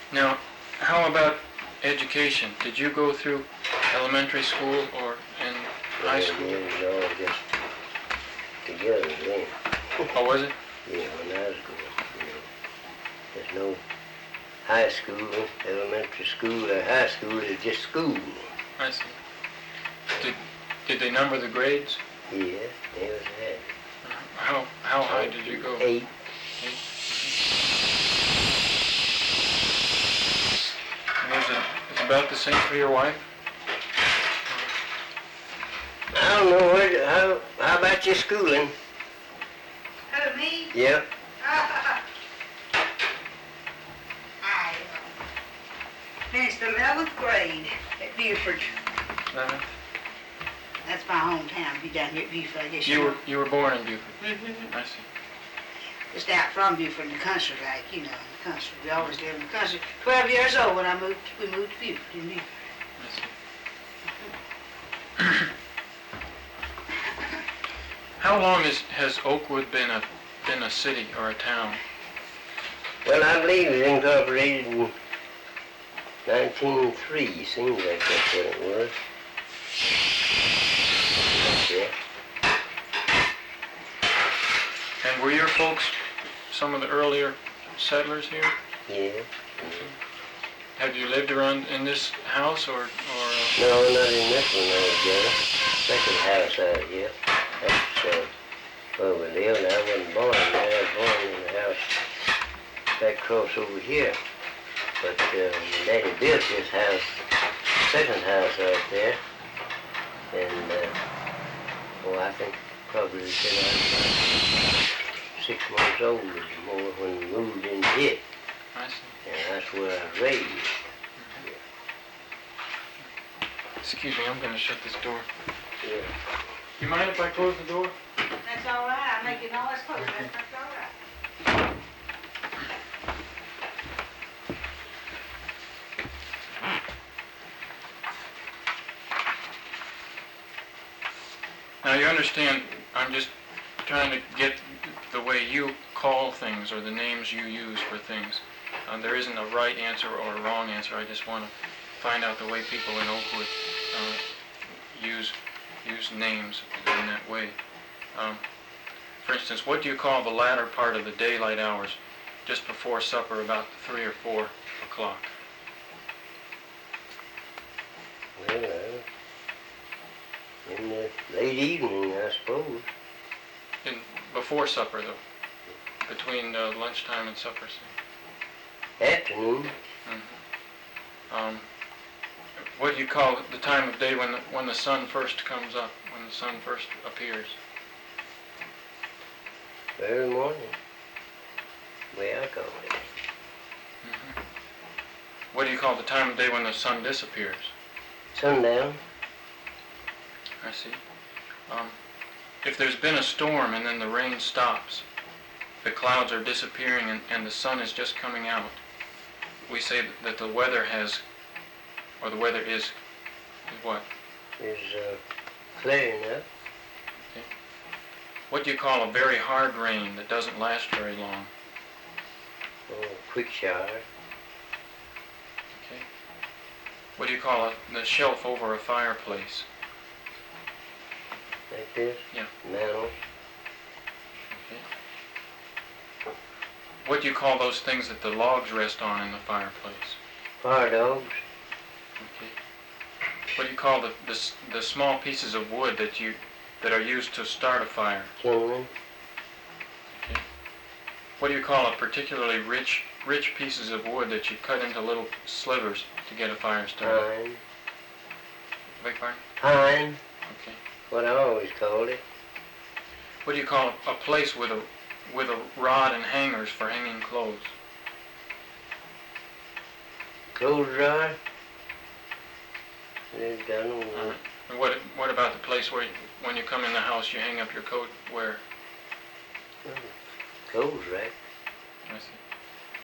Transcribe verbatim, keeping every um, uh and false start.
Now, how about education? Did you go through elementary school or in high school? Yeah, it was all just together then. Oh, was it? Yeah, when I was going, you know. There's no high school, elementary school, or high school. It's just school. I see. Did, did they number the grades? Yeah, there was that. How, how high did you go? Eight. Eight? And was it, it's about the same for your wife? I don't know, what, how, how about your schooling? Who, me? Yeah. I finished the eleventh grade at Buford. Eleventh? That's my hometown. Be down here at Buford, I guess you You know. were, you were born in Buford? Mm-hmm. I see. Just out from Buford in the country, like, you know, in the country. We always lived in the country. Twelve years old when I moved, we moved to Buford in Buford. I see. How long is, has Oakwood been a, been a city or a town? Well, I believe it was incorporated in nineteen oh three. Seems like that's what it was. Yeah. And were your folks some of the earlier settlers here? Yeah. Have you lived around in this house or, or uh, No, not in this one right there. Second house out here. That's uh, where we lived. I wasn't born there. I was born in the house back across over here. But uh, my daddy built this house, second house out there. And, uh, oh, I think probably till I was about six months old or more when we moved into it. I see. And that's where I was raised. Excuse me, I'm going to shut this door. Yeah. You mind if I close the door? That's all right. I'm making all this clothes. That's, that's all right. Now you understand, I'm just trying to get the way you call things or the names you use for things. Uh, there isn't a right answer or a wrong answer. I just want to find out the way people in Oakwood uh, use use names in that way. Um, for instance, what do you call the latter part of the daylight hours just before supper, about three or four o'clock? Well, uh, in the late evening, I suppose. In, before supper, though, between uh, lunchtime and supper. Say. Afternoon. Mm-hmm. Um, what do you call the time of day when the, when the sun first comes up, when the sun first appears? Early morning. Way I call it. Mm-hmm. What do you call the time of day when the sun disappears? Sundown. I see. Um, if there's been a storm and then the rain stops, the clouds are disappearing and, and the sun is just coming out, we say that the weather has, or the weather is, is what? Is uh, clearing up. Okay. What do you call a very hard rain that doesn't last very long? Oh, quick shower. Okay. What do you call a, the shelf over a fireplace? Like this? Yeah. Mantle. Okay. What do you call those things that the logs rest on in the fireplace? Fire dogs. Okay. What do you call the, the the small pieces of wood that you that are used to start a fire? Kindling. Okay. What do you call a particularly rich rich pieces of wood that you cut into little slivers to get a fire started? Pine. Beg pardon? Pine. Okay. What I always called it. What do you call a, a place with a with a rod and hangers for hanging clothes? Clothes dryer. There's done on Uh, and what what about the place where you, when you come in the house you hang up your coat where? clothes rack. I see.